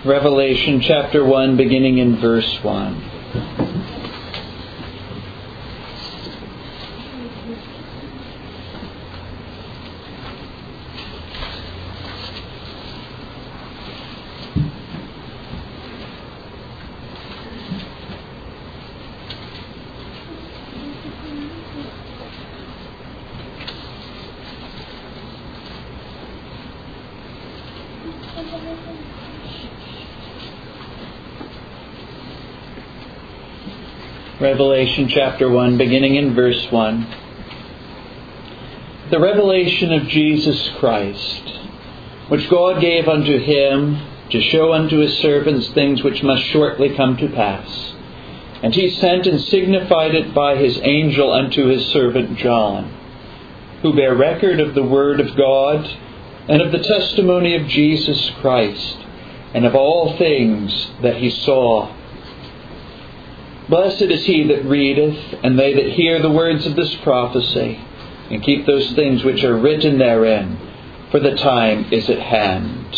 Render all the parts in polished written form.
Revelation chapter 1, beginning in verse 1. Revelation chapter 1, beginning in verse 1. The revelation of Jesus Christ, which God gave unto him to show unto his servants things which must shortly come to pass. And he sent and signified it by his angel unto his servant John, who bare record of the word of God, and of the testimony of Jesus Christ, and of all things that he saw. Blessed is he that readeth, and they that hear the words of this prophecy, and keep those things which are written therein, for the time is at hand.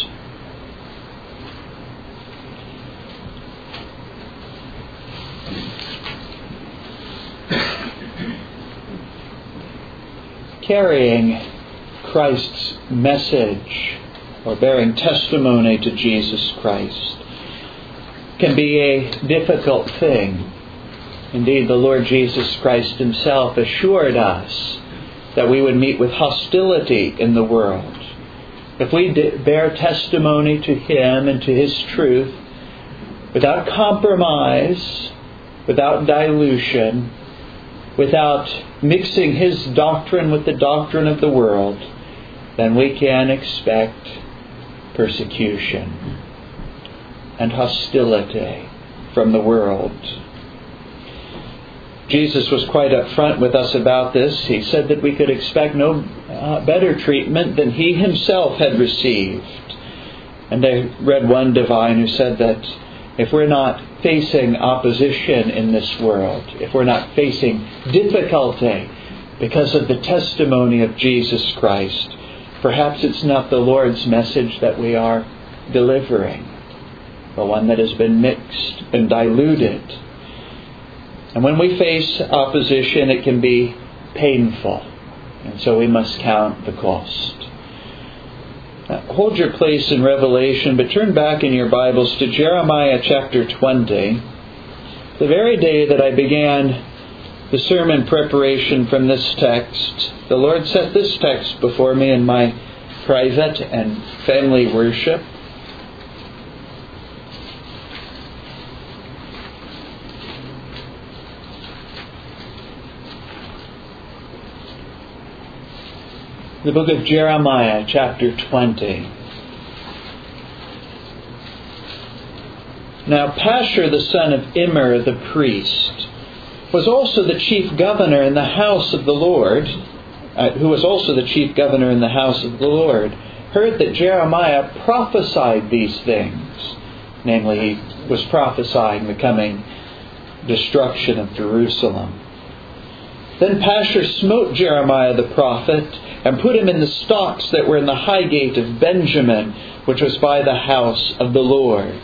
Carrying Christ's message, or bearing testimony to Jesus Christ, can be a difficult thing. Indeed, the Lord Jesus Christ himself assured us that we would meet with hostility in the world. If we bear testimony to him and to his truth without compromise, without dilution, without mixing his doctrine with the doctrine of the world, then we can expect persecution and hostility from the world. Jesus was quite upfront with us about this. He said that we could expect no better treatment than he himself had received. And I read one divine who said that if we're not facing opposition in this world, if we're not facing difficulty because of the testimony of Jesus Christ, perhaps it's not the Lord's message that we are delivering, but one that has been mixed and diluted. And when we face opposition, it can be painful. And so we must count the cost. Now, hold your place in Revelation, but turn back in your Bibles to Jeremiah chapter 20. The very day that I began the sermon preparation from this text, the Lord set this text before me in my private and family worship. The book of Jeremiah, chapter 20. Now Pashur, the son of Immer, the priest, was also the chief governor in the house of the Lord, heard that Jeremiah prophesied these things. Namely, he was prophesying the coming destruction of Jerusalem. Then Pashur smote Jeremiah the prophet, and put him in the stocks that were in the high gate of Benjamin, which was by the house of the Lord.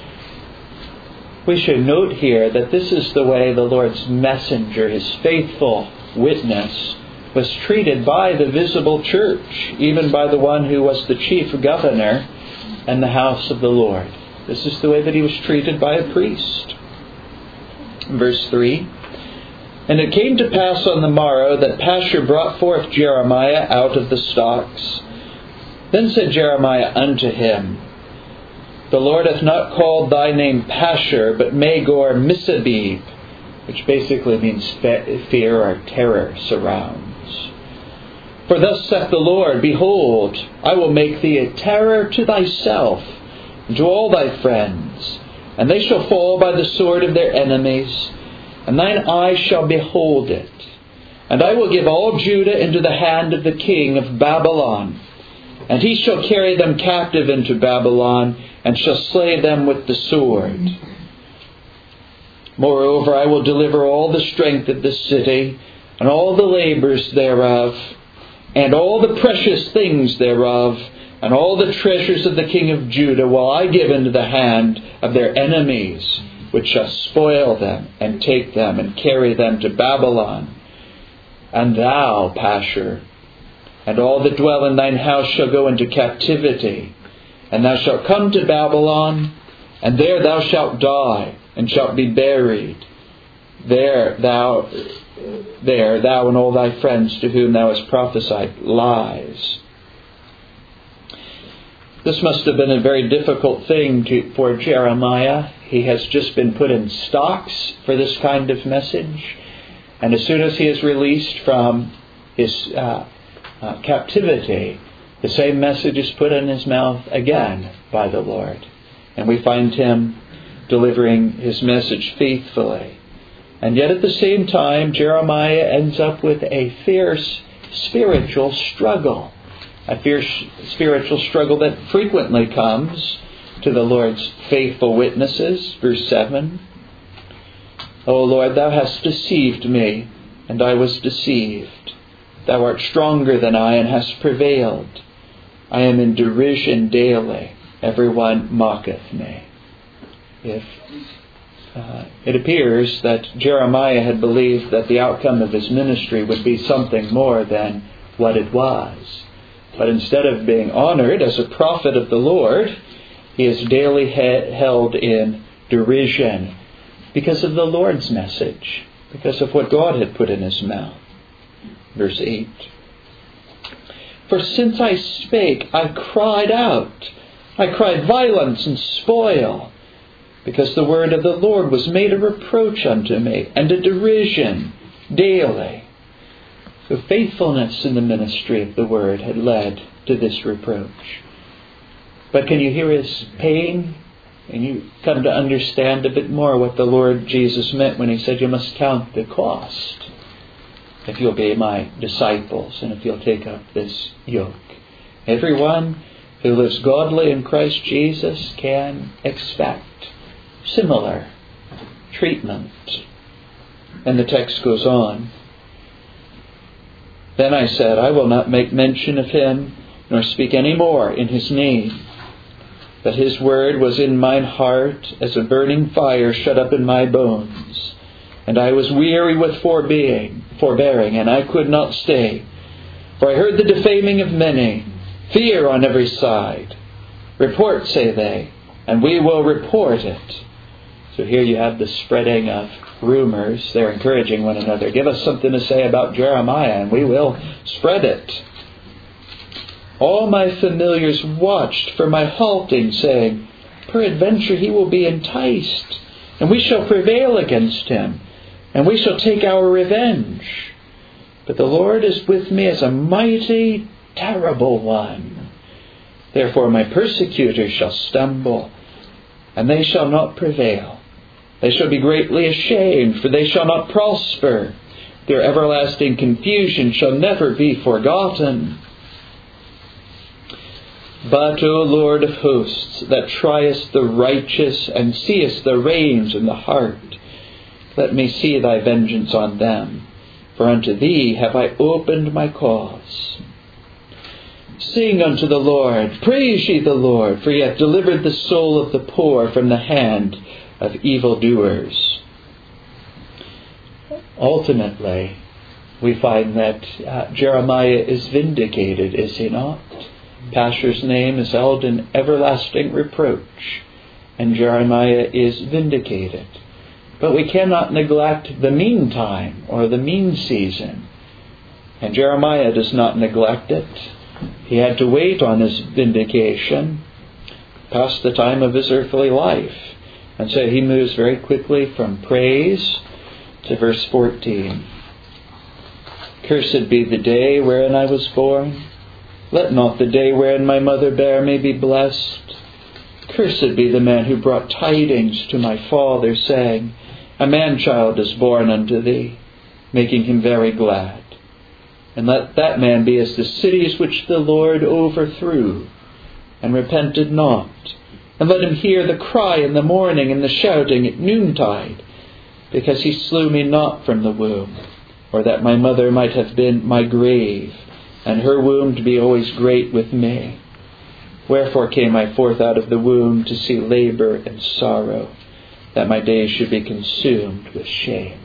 We should note here that this is the way the Lord's messenger, his faithful witness, was treated by the visible church, even by the one who was the chief governor in the house of the Lord. This is the way that he was treated by a priest. Verse 3. And it came to pass on the morrow that Pashur brought forth Jeremiah out of the stocks. Then said Jeremiah unto him, The Lord hath not called thy name Pashur, but Magor Missabib, which basically means fear or terror surrounds. For thus saith the Lord, Behold, I will make thee a terror to thyself, and to all thy friends, and they shall fall by the sword of their enemies, and thine eyes shall behold it. And I will give all Judah into the hand of the king of Babylon, and he shall carry them captive into Babylon, and shall slay them with the sword. Moreover, I will deliver all the strength of the city, and all the labors thereof, and all the precious things thereof, And all the treasures of the king of Judah will I give into the hand of their enemies, which shall spoil them, and take them, and carry them to Babylon. And thou, Pashur, and all that dwell in thine house shall go into captivity. And thou shalt come to Babylon, and there thou shalt die, and shalt be buried. There thou and all thy friends to whom thou hast prophesied lies. This must have been a very difficult thing for Jeremiah. He has just been put in stocks for this kind of message. And as soon as he is released from his captivity, the same message is put in his mouth again by the Lord. And we find him delivering his message faithfully. And yet at the same time, Jeremiah ends up with a fierce spiritual struggle. A fierce spiritual struggle that frequently comes to the Lord's faithful witnesses. Verse 7. O Lord, thou hast deceived me, and I was deceived. Thou art stronger than I, and hast prevailed. I am in derision daily. Every one mocketh me. It appears that Jeremiah had believed that the outcome of his ministry would be something more than what it was. But instead of being honored as a prophet of the Lord, he is daily held in derision because of the Lord's message, because of what God had put in his mouth. Verse 8. For since I spake, I cried out. I cried violence and spoil, because the word of the Lord was made a reproach unto me, and a derision daily. So faithfulness in the ministry of the word had led to this reproach. But can you hear his pain? And you come to understand a bit more what the Lord Jesus meant when he said, you must count the cost if you'll be my disciples and if you'll take up this yoke. Everyone who lives godly in Christ Jesus can expect similar treatment. And the text goes on. Then I said, I will not make mention of him, nor speak any more in his name. But his word was in mine heart as a burning fire shut up in my bones. And I was weary with forbearing, and I could not stay. For I heard the defaming of many, fear on every side. Report, say they, and we will report it. So here you have the spreading of rumors. They're encouraging one another. Give us something to say about Jeremiah, and we will spread it. All my familiars watched for my halting, saying, peradventure he will be enticed, and we shall prevail against him, and we shall take our revenge. But the Lord is with me as a mighty, terrible one. Therefore my persecutors shall stumble, and they shall not prevail. They shall be greatly ashamed, for they shall not prosper. Their everlasting confusion shall never be forgotten. But, O Lord of hosts, that triest the righteous, and seest the reins in the heart, let me see thy vengeance on them. For unto thee have I opened my cause. Sing unto the Lord, praise ye the Lord, for he hath delivered the soul of the poor from the hand of evildoers. Ultimately, we find that Jeremiah is vindicated, is he not? Pashur's name is held in everlasting reproach, and Jeremiah is vindicated. But we cannot neglect the meantime or the mean season. And Jeremiah does not neglect it. He had to wait on his vindication past the time of his earthly life. And so he moves very quickly from praise to verse 14. Cursed be the day wherein I was born. Let not the day wherein my mother bare me be blessed. Cursed be the man who brought tidings to my father, saying, a man-child is born unto thee, making him very glad. And let that man be as the cities which the Lord overthrew, and repented not. And let him hear the cry in the morning and the shouting at noontide, because he slew me not from the womb, or that my mother might have been my grave, and her womb to be always great with me. Wherefore came I forth out of the womb to see labor and sorrow, that my days should be consumed with shame.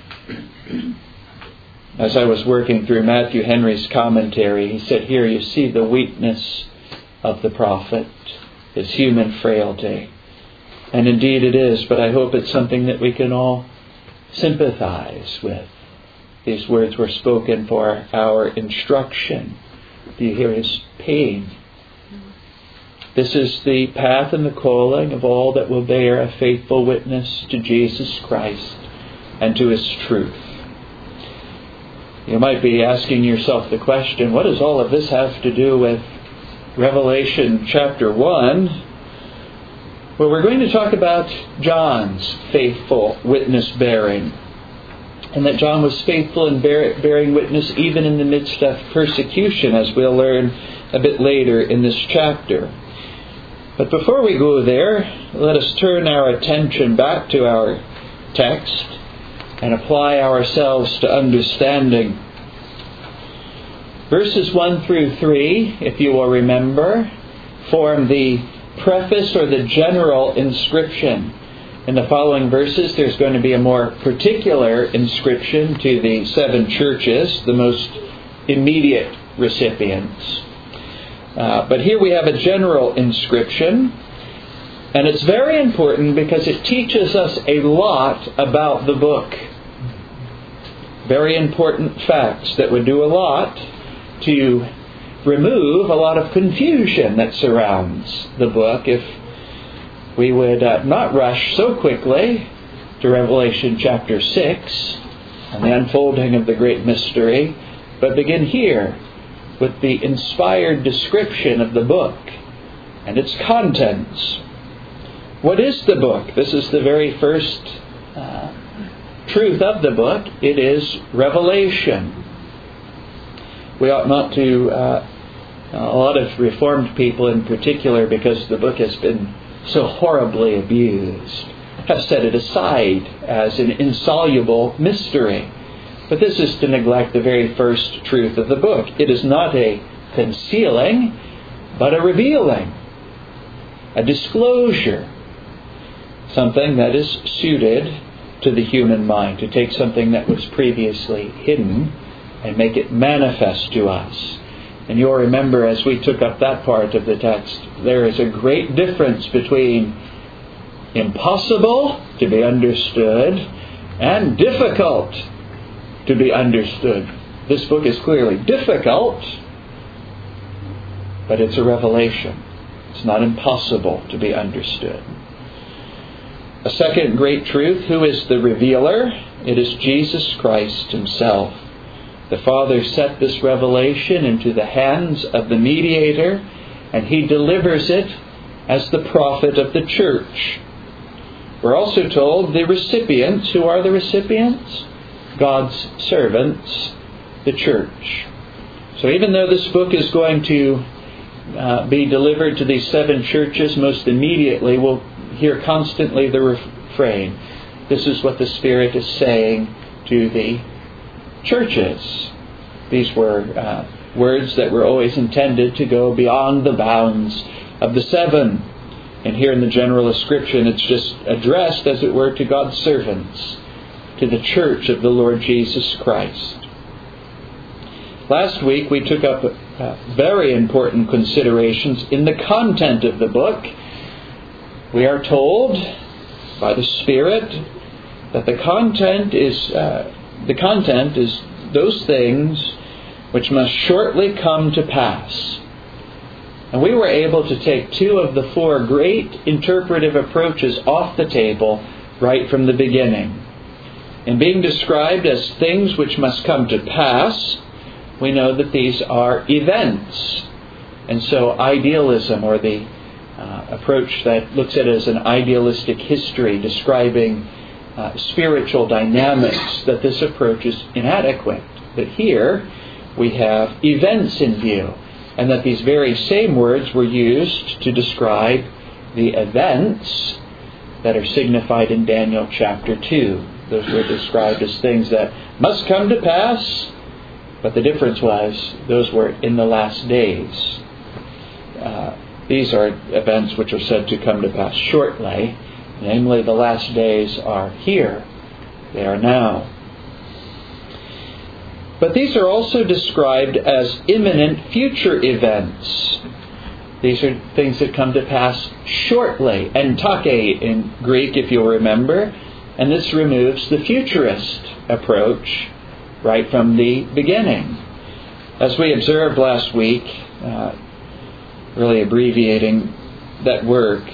As I was working through Matthew Henry's commentary, he said, here you see the weakness of the prophet, his human frailty. And indeed it is, but I hope it's something that we can all sympathize with. These words were spoken for our instruction. Do you hear his pain? This is the path and the calling of all that will bear a faithful witness to Jesus Christ and to His truth. You might be asking yourself the question, what does all of this have to do with Revelation chapter 1? Well, we're going to talk about John's faithful witness bearing. And that John was faithful in bearing witness even in the midst of persecution, as we'll learn a bit later in this chapter. But before we go there, let us turn our attention back to our text and apply ourselves to understanding. Verses 1 through 3, if you will remember, form the preface or the general inscription. In the following verses, there's going to be a more particular inscription to the 7 churches, the most immediate recipients. But here we have a general inscription, and it's very important because it teaches us a lot about the book. Very important facts that would do a lot to remove a lot of confusion that surrounds the book if we would not rush so quickly to Revelation chapter 6 and the unfolding of the great mystery, but begin here with the inspired description of the book and its contents. What is the book? This is the very first truth of the book. It is revelation. We ought not to, a lot of Reformed people in particular, because the book has been so horribly abused, have set it aside as an insoluble mystery. But this is to neglect the very first truth of the book. It is not a concealing, but a revealing, a disclosure, something that is suited to the human mind, to take something that was previously hidden and make it manifest to us. And you'll remember, as we took up that part of the text, there is a great difference between impossible to be understood and difficult to be understood. This book is clearly difficult, but it's a revelation. It's not impossible to be understood. A second great truth, who is the revealer? It is Jesus Christ Himself. The Father set this revelation into the hands of the mediator, and He delivers it as the prophet of the church. We're also told the recipients. Who are the recipients? God's servants, the church. So even though this book is going to be delivered to these 7 churches most immediately, we'll hear constantly the refrain. This is what the Spirit is saying to the churches. These were words that were always intended to go beyond the bounds of the 7. And here in the general inscription, it's just addressed, as it were, to God's servants, to the church of the Lord Jesus Christ. Last week we took up very important considerations in the content of the book. We are told by the Spirit that the content is those things which must shortly come to pass. And we were able to take 2 of the 4 great interpretive approaches off the table right from the beginning. In being described as things which must come to pass, we know that these are events. And so idealism, or the approach that looks at it as an idealistic history describing spiritual dynamics, that this approach is inadequate. But here we have events in view, and that these very same words were used to describe the events that are signified in Daniel chapter 2. Those were described as things that must come to pass, but the difference was those were in the last days. These are events which are said to come to pass shortly. Namely, the last days are here. They are now. But these are also described as imminent future events. These are things that come to pass shortly. Entake in Greek, if you'll remember. And this removes the futurist approach right from the beginning. As we observed last week, really abbreviating that work,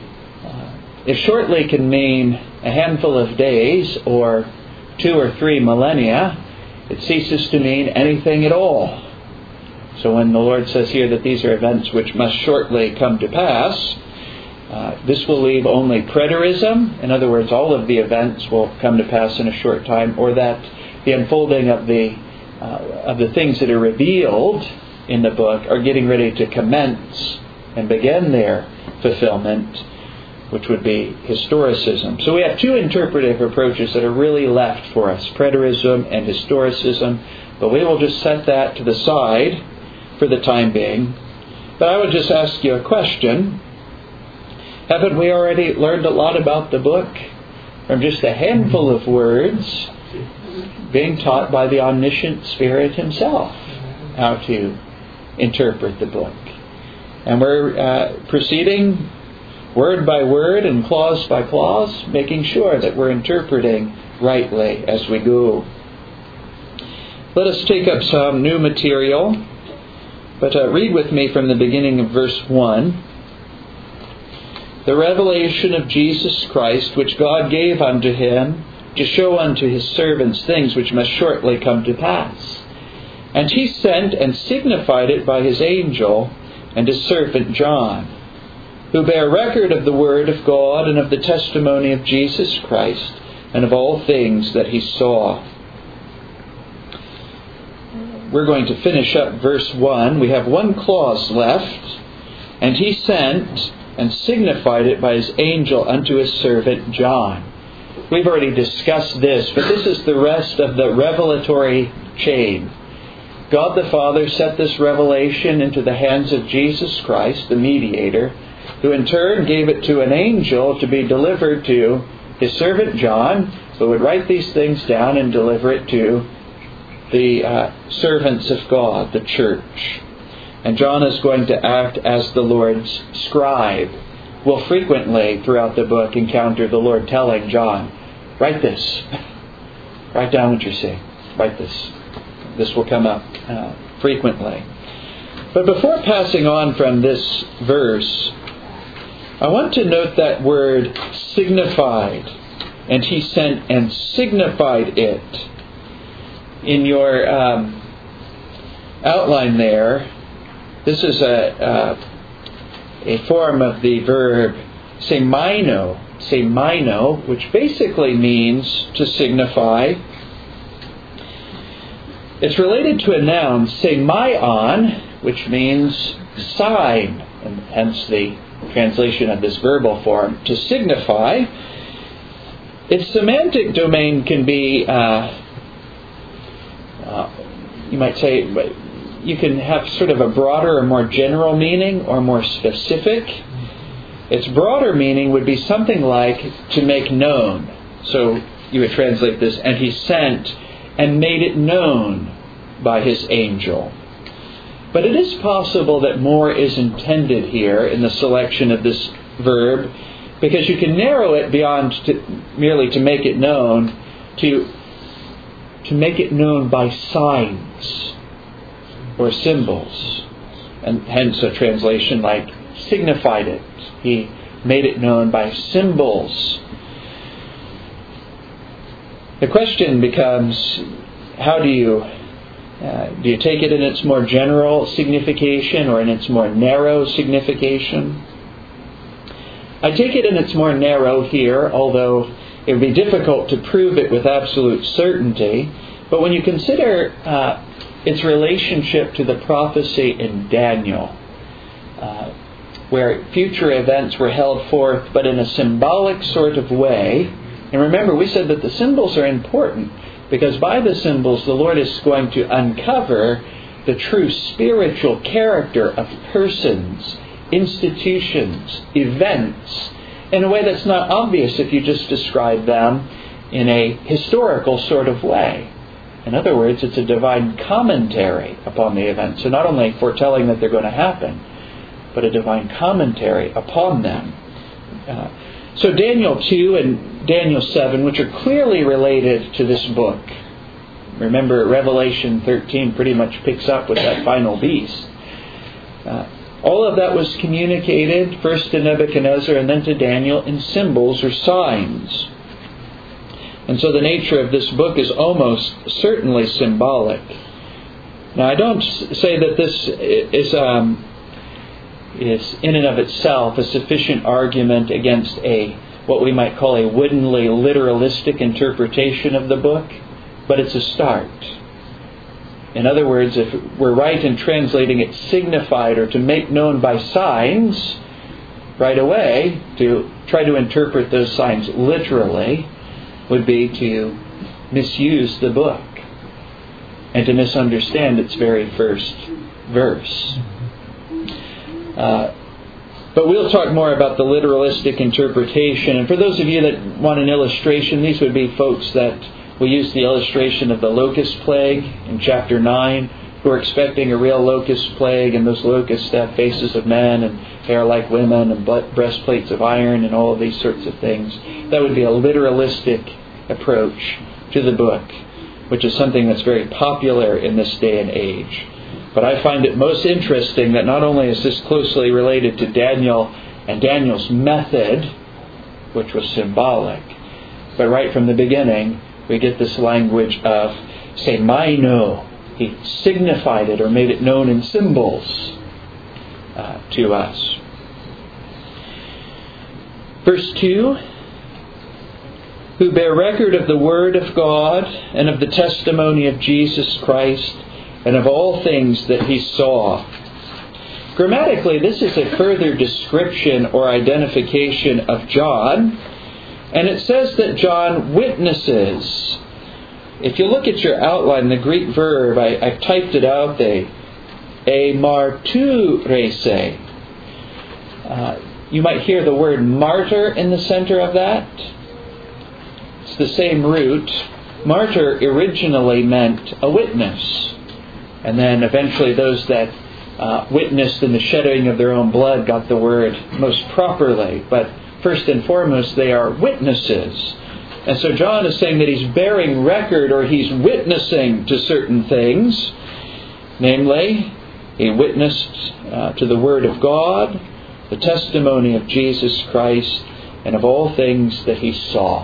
if shortly can mean a handful of days or 2 or 3 millennia, it ceases to mean anything at all. So when the Lord says here that these are events which must shortly come to pass, this will leave only preterism. In other words, all of the events will come to pass in a short time, or that the unfolding of the things that are revealed in the book are getting ready to commence and begin their fulfillment, which would be historicism. So we have 2 interpretive approaches that are really left for us, preterism and historicism, but we will just set that to the side for the time being. But I would just ask you a question. Haven't we already learned a lot about the book from just a handful of words being taught by the omniscient Spirit Himself how to interpret the book? And we're proceeding word by word and clause by clause, making sure that we're interpreting rightly as we go. Let us take up some new material, but read with me from the beginning of verse 1. The revelation of Jesus Christ, which God gave unto Him, to show unto His servants things which must shortly come to pass. And He sent and signified it by His angel and His servant John, who bear record of the word of God and of the testimony of Jesus Christ, and of all things that He saw. We're going to finish up verse 1. We have one clause left. And He sent and signified it by His angel unto His servant John. We've already discussed this, but this is the rest of the revelatory chain. God the Father set this revelation into the hands of Jesus Christ, the mediator, who in turn gave it to an angel to be delivered to His servant John, who would write these things down and deliver it to the servants of God, the church. And John is going to act as the Lord's scribe. We'll frequently throughout the book encounter the Lord telling John, write this. Write down what you're seeing. Write this. This will come up frequently. But before passing on from this verse, I want to note that word signified. And He sent and signified it. In your outline there, this is a form of the verb semino, which basically means to signify. It's related to a noun, semaion, which means sign, and hence the translation of this verbal form, to signify. Its semantic domain can be, you might say, you can have sort of a broader or more general meaning or more specific. Its broader meaning would be something like to make known. So you would translate this, and He sent and made it known by His angel. But it is possible that more is intended here in the selection of this verb, because you can narrow it beyond merely to make it known, to make it known by signs or symbols. And hence a translation like signified it. He made it known by symbols. The question becomes, how do you take it in its more general signification or in its more narrow signification? I take it in its more narrow here, although it would be difficult to prove it with absolute certainty. But when you consider its relationship to the prophecy in Daniel, where future events were held forth but in a symbolic sort of way. And remember, we said that the symbols are important, because by the symbols the Lord is going to uncover the true spiritual character of persons institutions, events, in a way that's not obvious if you just describe them in a historical sort of way. In other words, it's a divine commentary upon the events. So not only foretelling that they're going to happen, but a divine commentary upon them. So Daniel 2 and Daniel 7, which are clearly related to this book. Remember, Revelation 13 pretty much picks up with that final beast. All of that was communicated first to Nebuchadnezzar and then to Daniel in symbols or signs. And so the nature of this book is almost certainly symbolic. Now, I don't say that this is in and of itself a sufficient argument against what we might call a woodenly literalistic interpretation of the book, but it's a start. In other words, if we're right in translating it signified or to make known by signs, right away, to try to interpret those signs literally would be to misuse the book and to misunderstand its very first verse. But we'll talk more about the literalistic interpretation. And for those of you that want an illustration, these would be folks that will use the illustration of the locust plague in chapter 9, who are expecting a real locust plague, and those locusts have faces of men and hair like women and breastplates of iron and all of these sorts of things. That would be a literalistic approach to the book, which is something that's very popular in this day and age. But I find it most interesting that not only is this closely related to Daniel and Daniel's method, which was symbolic, but right from the beginning, we get this language of semaino. He signified it or made it known in symbols to us. Verse 2, who bear record of the word of God and of the testimony of Jesus Christ and of all things that he saw. Grammatically, this is a further description or identification of John. And it says that John witnesses. If you look at your outline, the Greek verb, I've typed it out there, martyrese. You might hear the word martyr in the center of that. It's the same root. Martyr originally meant a witness. And then eventually those that witnessed in the shedding of their own blood got the word most properly. But first and foremost, they are witnesses. And so John is saying that he's bearing record or he's witnessing to certain things. Namely, he witnessed to the Word of God, the testimony of Jesus Christ, and of all things that he saw.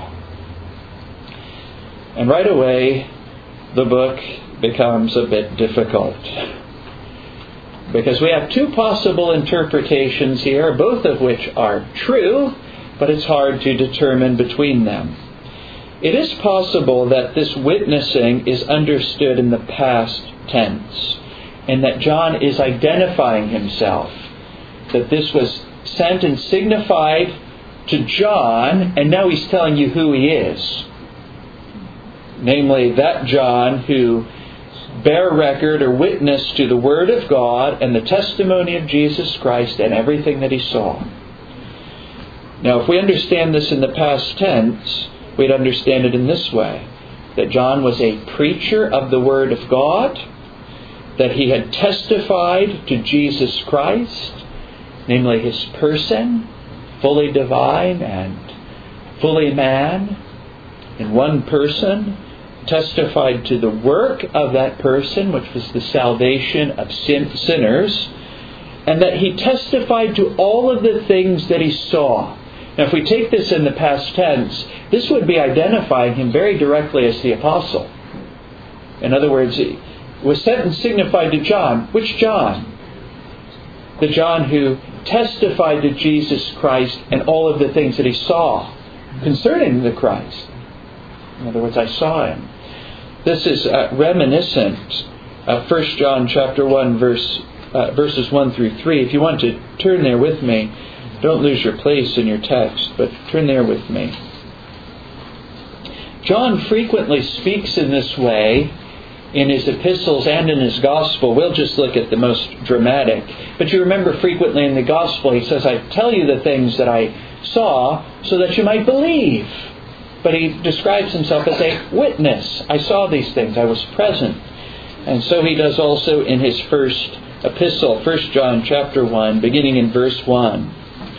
And right away, the book becomes a bit difficult. Because we have two possible interpretations here, both of which are true, but it's hard to determine between them. It is possible that this witnessing is understood in the past tense, and that John is identifying himself, that this was sent and signified to John, and now he's telling you who he is. Namely, that John who bear record or witness to the Word of God and the testimony of Jesus Christ and everything that he saw. Now, if we understand this in the past tense, we'd understand it in this way, that John was a preacher of the Word of God, that he had testified to Jesus Christ, namely his person, fully divine and fully man, in one person, testified to the work of that person, which was the salvation of sinners, and that he testified to all of the things that he saw. Now, if we take this in the past tense, this would be identifying him very directly as the apostle. In other words, it was sent and signified to John. Which John? The John who testified to Jesus Christ and all of the things that he saw concerning the Christ. In other words, I saw him. This is reminiscent of 1 John chapter 1, verses 1 through 3. If you want to turn there with me, don't lose your place in your text, but turn there with me. John frequently speaks in this way in his epistles and in his gospel. We'll just look at the most dramatic. But you remember frequently in the gospel he says, I tell you the things that I saw so that you might believe. But he describes himself as a witness. I saw these things. I was present. And so he does also in his first epistle, 1 John chapter 1, beginning in verse 1.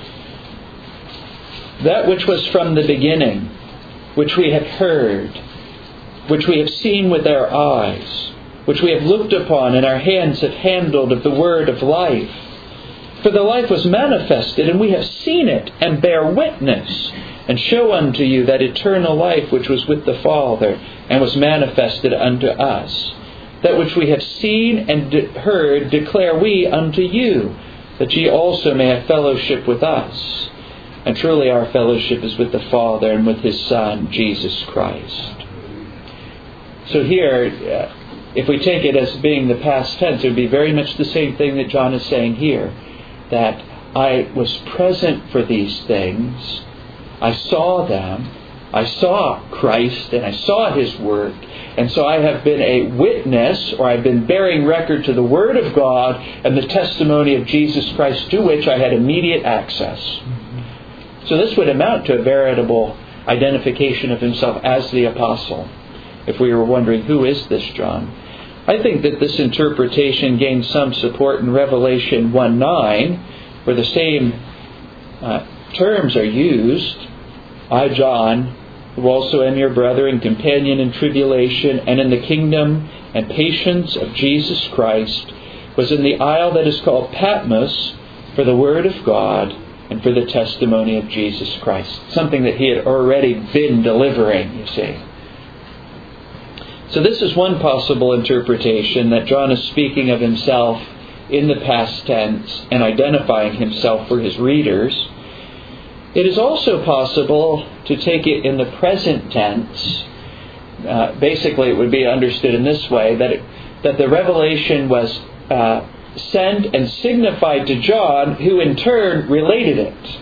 That which was from the beginning, which we have heard, which we have seen with our eyes, which we have looked upon and our hands have handled of the word of life. For the life was manifested, and we have seen it, and bear witness, and show unto you that eternal life which was with the Father, and was manifested unto us. That which we have seen and heard declare we unto you, that ye also may have fellowship with us. And truly our fellowship is with the Father and with His Son, Jesus Christ. So here, if we take it as being the past tense, it would be very much the same thing that John is saying here. That I was present for these things. I saw them. I saw Christ and I saw His work. And so I have been a witness, or I've been bearing record to the Word of God and the testimony of Jesus Christ, to which I had immediate access. So this would amount to a veritable identification of himself as the apostle. If we were wondering, who is this John? I think that this interpretation gains some support in Revelation 1:9, where the same terms are used. I, John, who also am your brother and companion in tribulation and in the kingdom and patience of Jesus Christ, was in the isle that is called Patmos for the word of God and for the testimony of Jesus Christ. Something that he had already been delivering, you see. So this is one possible interpretation, that John is speaking of himself in the past tense and identifying himself for his readers. It is also possible to take it in the present tense. Basically, it would be understood in this way, that the revelation was sent and signified to John, who in turn related it.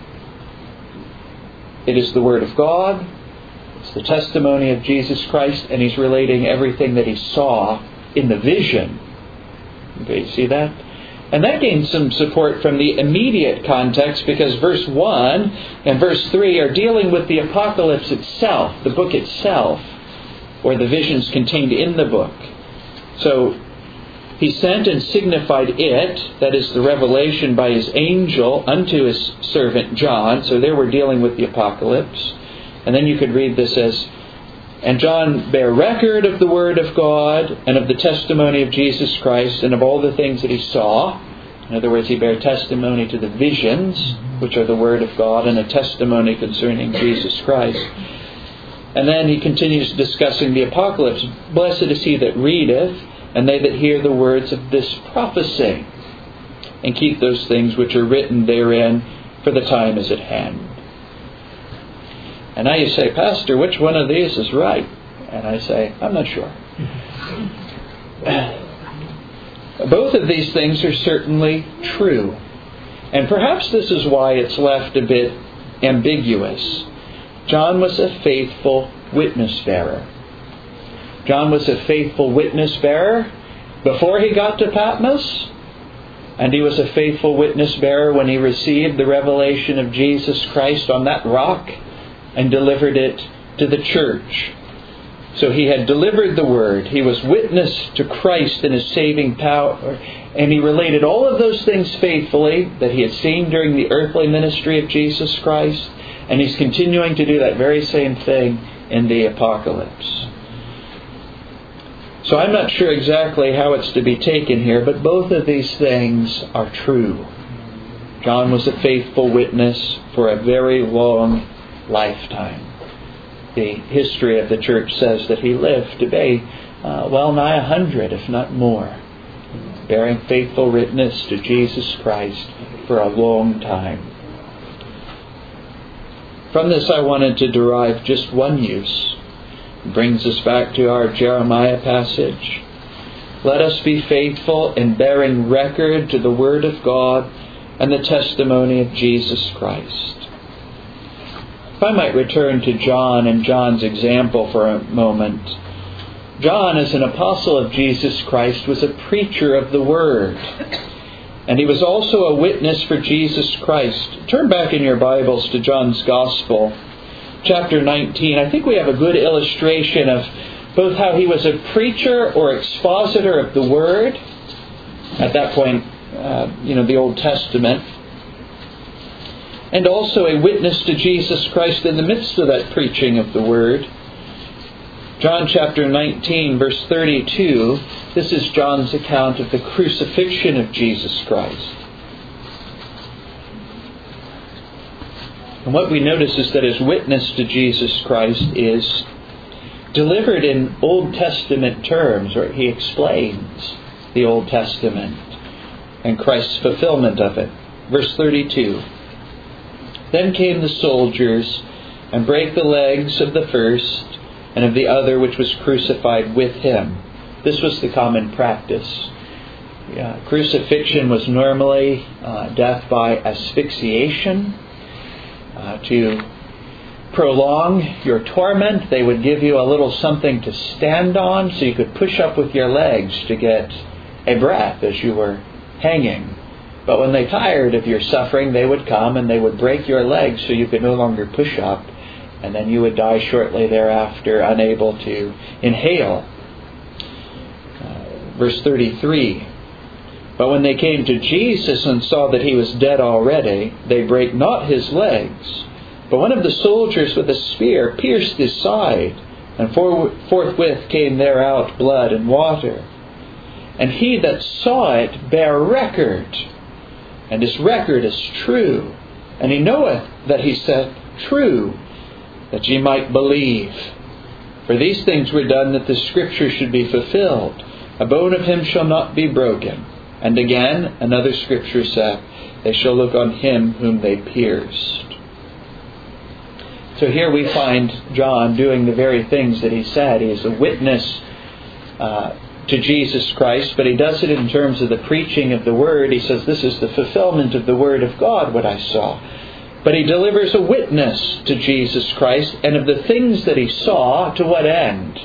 It is the Word of God, it's the testimony of Jesus Christ, and he's relating everything that he saw in the vision. Okay, you see that? And that gains some support from the immediate context, because verse 1 and verse 3 are dealing with the apocalypse itself, the book itself, or the visions contained in the book. So, he sent and signified it, that is the revelation by his angel, unto his servant John. So there we're dealing with the apocalypse. And then you could read this as, and John bare record of the word of God and of the testimony of Jesus Christ and of all the things that he saw. In other words, he bare testimony to the visions, which are the word of God, and a testimony concerning Jesus Christ. And then he continues discussing the apocalypse. Blessed is he that readeth, and they that hear the words of this prophecy, and keep those things which are written therein, for the time is at hand. And now you say, Pastor, which one of these is right? And I say, I'm not sure. Both of these things are certainly true. And perhaps this is why it's left a bit ambiguous. John was a faithful witness bearer. John was a faithful witness bearer before he got to Patmos, and he was a faithful witness bearer when he received the revelation of Jesus Christ on that rock and delivered it to the church. So he had delivered the word. He was witness to Christ and his saving power, and he related all of those things faithfully that he had seen during the earthly ministry of Jesus Christ, and he's continuing to do that very same thing in the apocalypse. So I'm not sure exactly how it's to be taken here, but both of these things are true. John was a faithful witness for a very long lifetime. The history of the church says that he lived to be well nigh 100, if not more, bearing faithful witness to Jesus Christ for a long time. From this I wanted to derive just one use. It brings us back to our Jeremiah passage. Let us be faithful in bearing record to the Word of God and the testimony of Jesus Christ. If I might return to John and John's example for a moment. John, as an apostle of Jesus Christ, was a preacher of the Word. And he was also a witness for Jesus Christ. Turn back in your Bibles to John's Gospel, chapter 19. I think we have a good illustration of both how he was a preacher or expositor of the Word, at that point, the Old Testament, and also a witness to Jesus Christ in the midst of that preaching of the Word. John chapter 19, verse 32, this is John's account of the crucifixion of Jesus Christ. And what we notice is that his witness to Jesus Christ is delivered in Old Testament terms, or he explains the Old Testament and Christ's fulfillment of it. Verse 32, "Then came the soldiers and brake the legs of the first and of the other which was crucified with him." This was the common practice. Crucifixion was normally death by asphyxiation. To prolong your torment, they would give you a little something to stand on so you could push up with your legs to get a breath as you were hanging. But when they tired of your suffering, they would come and they would break your legs so you could no longer push up. And then you would die shortly thereafter, unable to inhale. Verse 33, "But when they came to Jesus and saw that he was dead already, they brake not his legs. But one of the soldiers with a spear pierced his side, and forthwith came there out blood and water. And he that saw it bare record, and his record is true. And he knoweth that he said true, that ye might believe. For these things were done that the Scripture should be fulfilled. A bone of him shall not be broken. And again, another Scripture saith, They shall look on him whom they pierced." So here we find John doing the very things that he said. He is a witness to Jesus Christ, but he does it in terms of the preaching of the Word. He says, this is the fulfillment of the Word of God, what I saw. But he delivers a witness to Jesus Christ and of the things that he saw, to what end?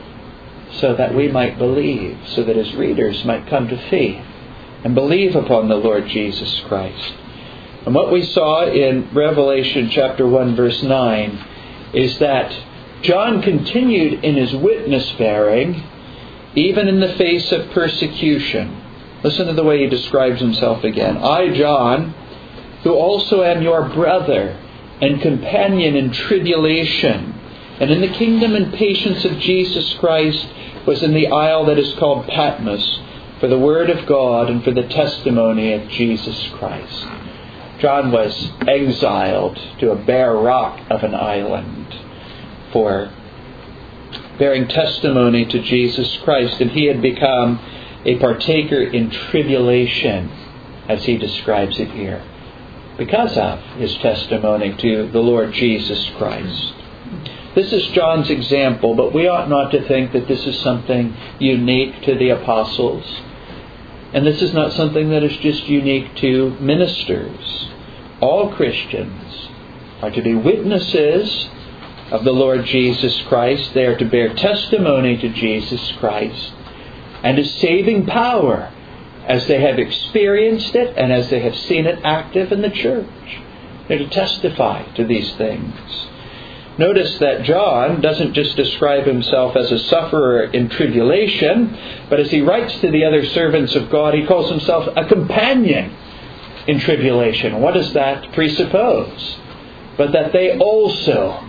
So that we might believe, so that his readers might come to faith and believe upon the Lord Jesus Christ. And what we saw in Revelation chapter 1 verse 9 is that John continued in his witness bearing even in the face of persecution. Listen to the way he describes himself again. "I, John, who also am your brother and companion in tribulation, and in the kingdom and patience of Jesus Christ, was in the isle that is called Patmos, for the word of God and for the testimony of Jesus Christ." John was exiled to a bare rock of an island for bearing testimony to Jesus Christ, and he had become a partaker in tribulation, as he describes it here, because of his testimony to the Lord Jesus Christ. This is John's example, but we ought not to think that this is something unique to the apostles. And this is not something that is just unique to ministers. All Christians are to be witnesses of the Lord Jesus Christ. They are to bear testimony to Jesus Christ and His saving power as they have experienced it and as they have seen it active in the church. They're to testify to these things. Notice that John doesn't just describe himself as a sufferer in tribulation, but as he writes to the other servants of God, he calls himself a companion in tribulation. What does that presuppose? But that they also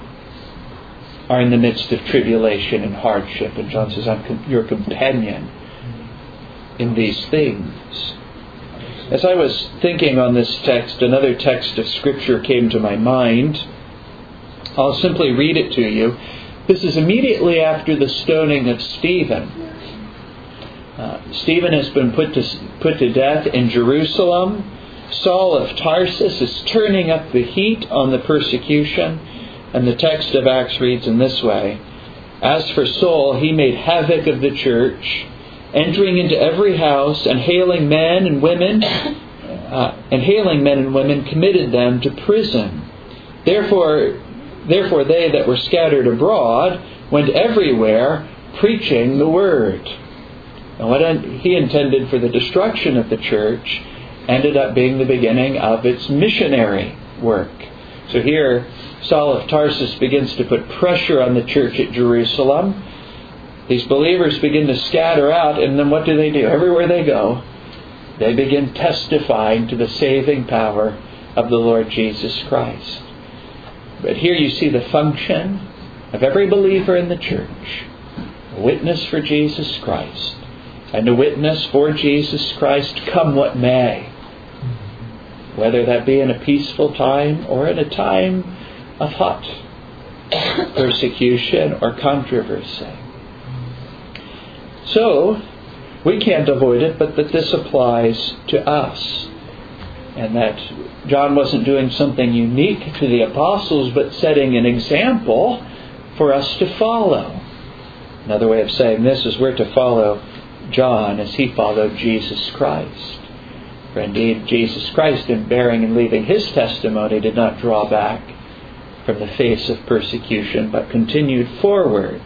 are in the midst of tribulation and hardship. And John says, I'm your companion in these things. As I was thinking on this text, another text of Scripture came to my mind. I'll simply read it to you. This is immediately after the stoning of Stephen. Stephen has been put to death in Jerusalem. Saul of Tarsus is turning up the heat on the persecution. And the text of Acts reads in this way: "As for Saul, he made havoc of the church, entering into every house and hailing men and women, committed them to prison. Therefore they that were scattered abroad went everywhere, preaching the Word. And what he intended for the destruction of the church ended up being the beginning of its missionary work. So here, Saul of Tarsus begins to put pressure on the church at Jerusalem. These believers begin to scatter out, and then what do? Everywhere they go, they begin testifying to the saving power of the Lord Jesus Christ. But here you see the function of every believer in the church, a witness for Jesus Christ, and a witness for Jesus Christ come what may, whether that be in a peaceful time or in a time of hot persecution or controversy. So, we can't avoid it, but that this applies to us. And that John wasn't doing something unique to the apostles, but setting an example for us to follow. Another way of saying this is we're to follow John as he followed Jesus Christ. For indeed, Jesus Christ, in bearing and leaving his testimony, did not draw back from the face of persecution, but continued forward.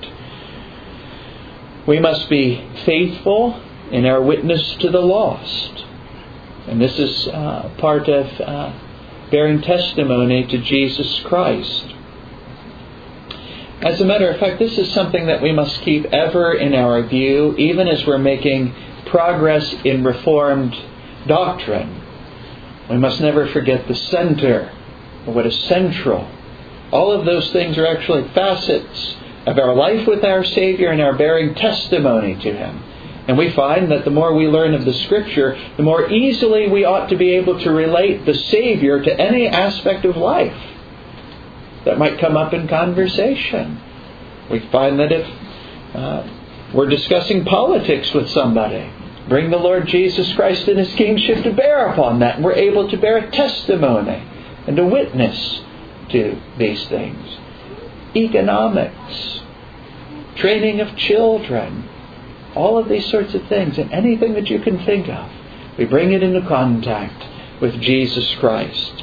We must be faithful in our witness to the lost. And this is part of bearing testimony to Jesus Christ. As a matter of fact, this is something that we must keep ever in our view, even as we're making progress in Reformed doctrine. We must never forget the center, or what is central. All of those things are actually facets of our life with our Savior and our bearing testimony to Him. And we find that the more we learn of the Scripture, the more easily we ought to be able to relate the Savior to any aspect of life that might come up in conversation. We find that if we're discussing politics with somebody, bring the Lord Jesus Christ and His kingship to bear upon that, and we're able to bear a testimony and a witness to these things. Economics, training of children, all of these sorts of things, and anything that you can think of, we bring it into contact with Jesus Christ.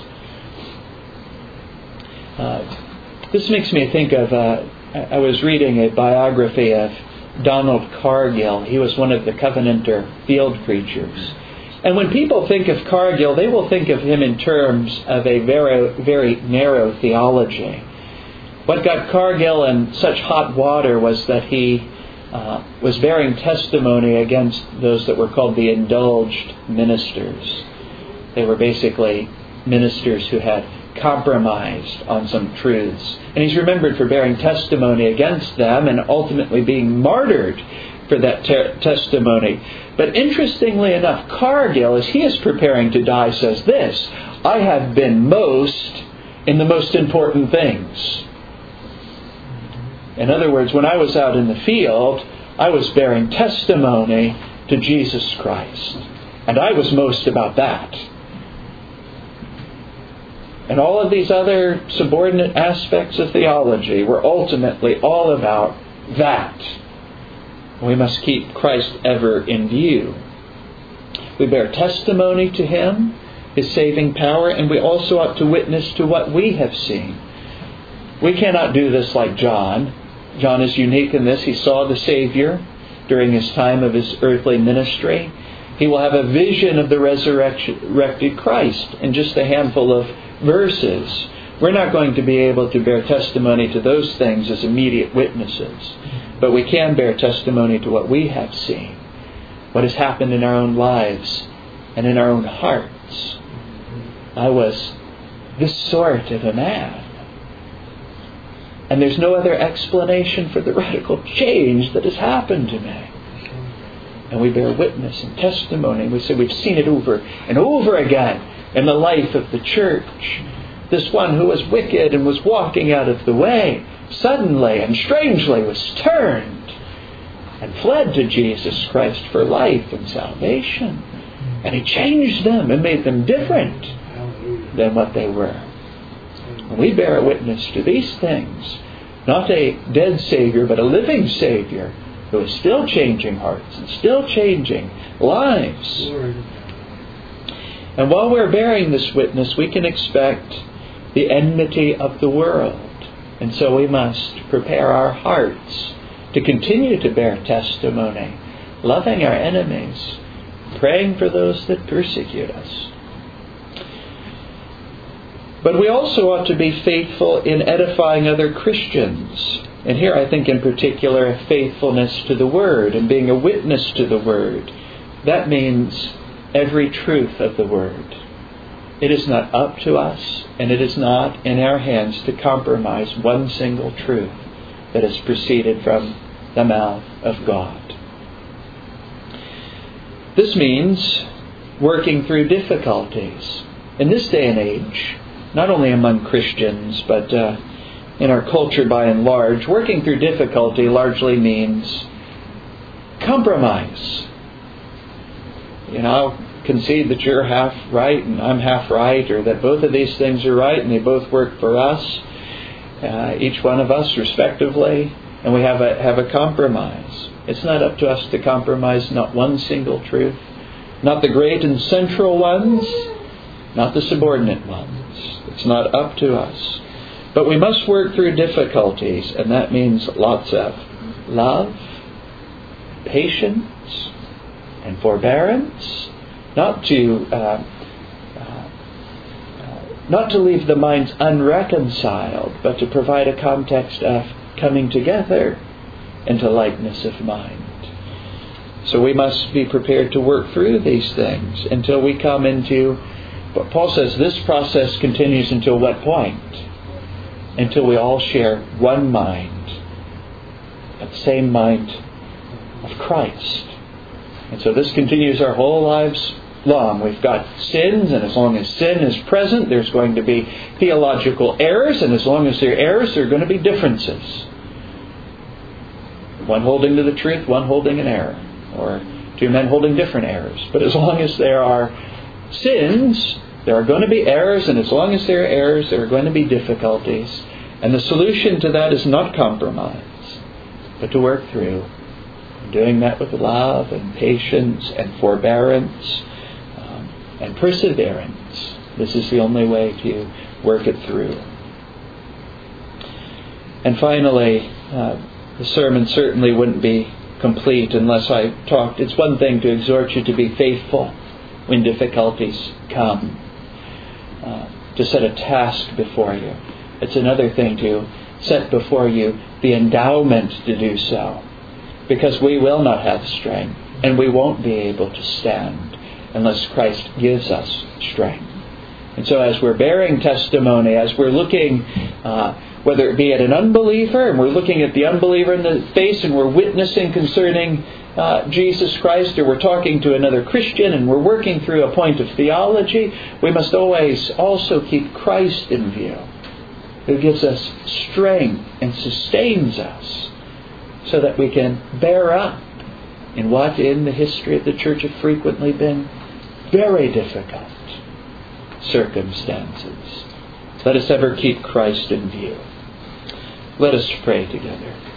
This makes me think of, I was reading a biography of Donald Cargill. He was one of the Covenanter field preachers. And when people think of Cargill, they will think of him in terms of a very, very narrow theology. What got Cargill in such hot water was that he was bearing testimony against those that were called the indulged ministers. They were basically ministers who had compromised on some truths. And he's remembered for bearing testimony against them and ultimately being martyred for that testimony. But interestingly enough, Cargill, as he is preparing to die, says this: I have been most in the most important things. In other words, when I was out in the field, I was bearing testimony to Jesus Christ. And I was most about that. And all of these other subordinate aspects of theology were ultimately all about that. We must keep Christ ever in view. We bear testimony to Him, His saving power, and we also ought to witness to what we have seen. We cannot do this like John. John is unique in this. He saw the Savior during his time of his earthly ministry. He will have a vision of the resurrected Christ in just a handful of verses. We're not going to be able to bear testimony to those things as immediate witnesses. But we can bear testimony to what we have seen, what has happened in our own lives and in our own hearts. I was this sort of a man. And there's no other explanation for the radical change that has happened to me. And we bear witness and testimony. We say we've seen it over and over again in the life of the church. This one who was wicked and was walking out of the way, suddenly and strangely was turned and fled to Jesus Christ for life and salvation. And He changed them and made them different than what they were. And we bear a witness to these things. Not a dead Savior, but a living Savior who is still changing hearts and still changing lives. And while we're bearing this witness, we can expect the enmity of the world. And so we must prepare our hearts to continue to bear testimony, loving our enemies, praying for those that persecute us. But we also ought to be faithful in edifying other Christians. And here I think in particular faithfulness to the Word and being a witness to the Word. That means every truth of the Word. It is not up to us, and it is not in our hands to compromise one single truth that has proceeded from the mouth of God. This means working through difficulties. In this day and age, not only among Christians, but in our culture by and large, working through difficulty largely means compromise. I'll concede that you're half right and I'm half right, or that both of these things are right and they both work for us, each one of us respectively, and we have a compromise. It's not up to us to compromise not one single truth, not the great and central ones, not the subordinate ones. It's not up to us. But we must work through difficulties, and that means lots of love, patience, and forbearance. Not to leave the minds unreconciled, but to provide a context of coming together into likeness of mind. So we must be prepared to work through these things until we come into, but Paul says this process continues until what point? Until we all share one mind, that same mind of Christ. And so this continues our whole lives long. We've got sins, and as long as sin is present, there's going to be theological errors, and as long as there are errors, there are going to be differences. One holding to the truth, one holding an error, or two men holding different errors. But as long as there are sins, there are going to be errors, and as long as there are errors, there are going to be difficulties. And the solution to that is not compromise, but to work through. Doing that with love and patience and forbearance and perseverance. This is the only way to work it through. And finally, the sermon certainly wouldn't be complete unless I talked. It's one thing to exhort you to be faithful when difficulties come, to set a task before you. It's another thing to set before you the endowment to do so. Because we will not have strength, and we won't be able to stand unless Christ gives us strength. And so as we're bearing testimony, as we're looking, whether it be at an unbeliever, and we're looking at the unbeliever in the face and we're witnessing concerning Jesus Christ, or we're talking to another Christian and we're working through a point of theology, we must always also keep Christ in view, who gives us strength and sustains us, so that we can bear up in what in the history of the church have frequently been very difficult circumstances. Let us ever keep Christ in view. Let us pray together.